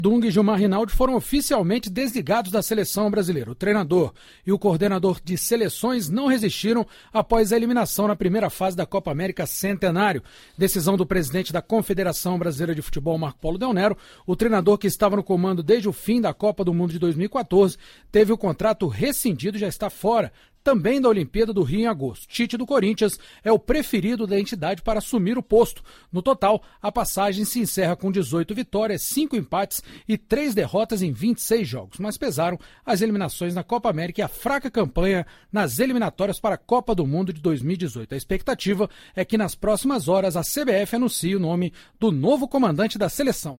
Dunga e Gilmar Rinaldi foram oficialmente desligados da seleção brasileira. O treinador e o coordenador de seleções não resistiram após a eliminação na primeira fase da Copa América Centenário. Decisão do presidente da Confederação Brasileira de Futebol, Marco Polo Del Nero. O treinador, que estava no comando desde o fim da Copa do Mundo de 2014, teve o contrato rescindido e já está fora também da Olimpíada do Rio em agosto. Tite, do Corinthians, é o preferido da entidade para assumir o posto. No total, a passagem se encerra com 18 vitórias, 5 empates e 3 derrotas em 26 jogos. Mas pesaram as eliminações na Copa América e a fraca campanha nas eliminatórias para a Copa do Mundo de 2018. A expectativa é que nas próximas horas a CBF anuncie o nome do novo comandante da seleção.